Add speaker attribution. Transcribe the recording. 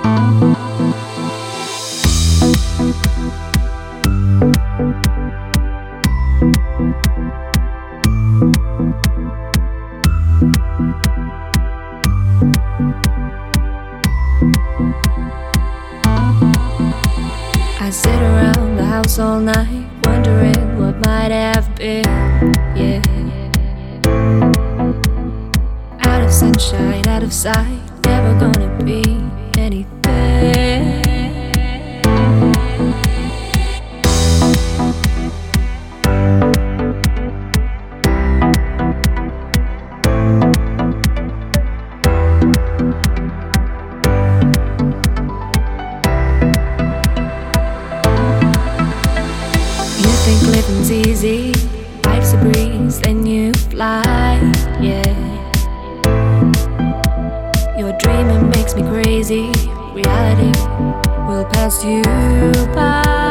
Speaker 1: I sit around the house all night, wondering what might have been. Yeah. Out of sunshine, out of sight, never gonna be anything. You think living's easy, life's a breeze, then you fly, yeah. Your dreaming makes me crazy, reality will pass you by.